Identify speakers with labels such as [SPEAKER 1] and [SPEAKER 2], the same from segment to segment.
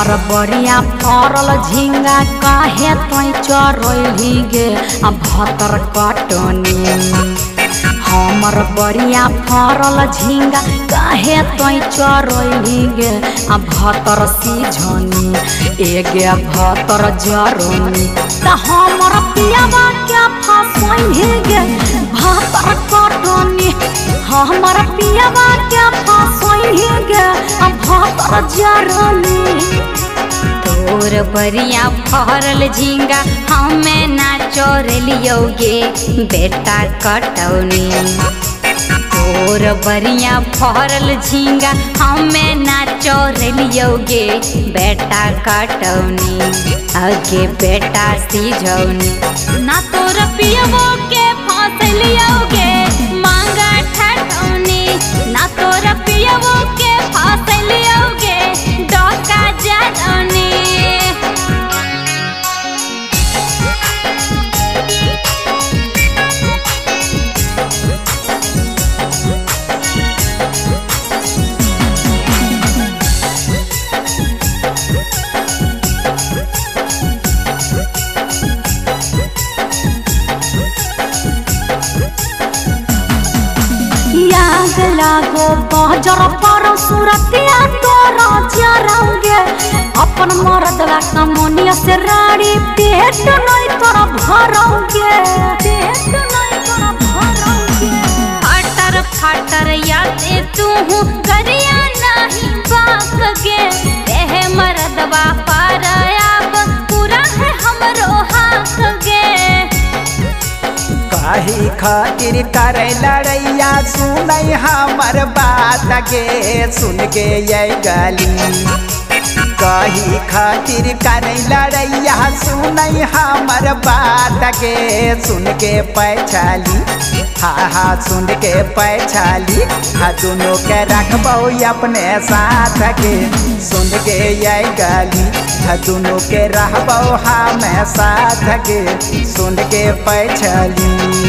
[SPEAKER 1] हमर बड़िया फरल झिंगा काहे तोय चरैली गे भतर कटनी। हमर बड़िया फरल झिंगा काहे तोय चरैली गे भतर सीझनी एगे भतर जरनी। त हमर पियावा के फसैली गे भतर कटनी। हमर पियावा के फसैली गे भतर जरनी।
[SPEAKER 2] तोर बरिया फरल झिंगा हमें ना चोरलियोगे बेटा कटौनी। तोर बरिया फरल झिंगा हमें ना चोरलियोगे बेटा कटौनी आगे बेटा सीझौनी। ना तोर पियवो के फसलियोगे मांगा ठठौनी। ना तोर पियवो के फसलियोगे डोका जरौनी।
[SPEAKER 1] लागो बजर पर सुरतिया तोरा जरौगे अपन मर्दवा कमनिया से राड़ी पेट नहीं तोरा भरौगे। पेट नहीं तोरा भरौगे।
[SPEAKER 2] फटर फटर यादे तू गरिया नहीं बाकगे एह मर्दवा पर अब पूरा है हमरो हाकगे।
[SPEAKER 3] काहे खातिर करे लड़ैया सुनै हमर बात गे सुन के ये गाली। काहे खातिर करे लड़ैया सुनै हमर बात गे सुन के पैछाली। हा सुन के पैछाली दोनों के रखबौ अपने साथ के सुन के ये गाली। दोनों के रहबौ हमें साथ के सुन के पैछाली।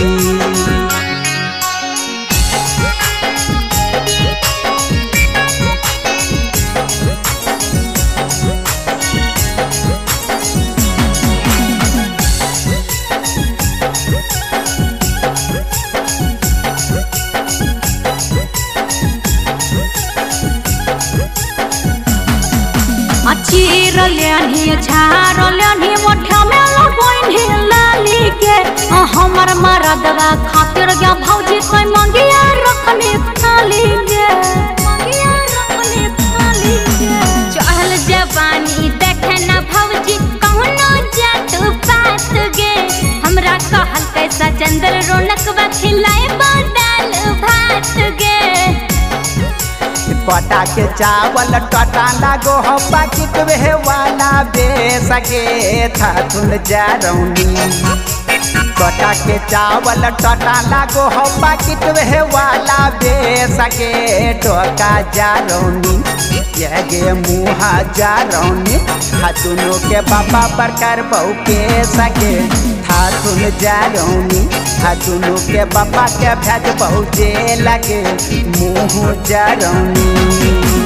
[SPEAKER 1] चीर लेनी झार लेनी मोठा में लगोइनी लाली के हमर मर्दवा खातिर गे भौजी कोई मंगिया रखनी थाली गे। मंगिया रखनी थाली गे।
[SPEAKER 2] चहल जवानी देखे न भौजी कहुनो जात पात गे। हमरा कहल कैसा चंदर रौनकवा खिलाए दाल भात गे।
[SPEAKER 3] कटा के चावल टटा लागो हो पाकिट वे वाला बेसगे थाथुन जरौनी। कटा के चावल टटा लागो हो पाकिट वे वाला बेसगे डोका जरौनी ये मुहा जरौनी। दोनों के बाबा बरकर बहू के सगे थाथुन जरौनी। दोनों के बाबा के भेज बहु जे लगे मुँह जरौनी।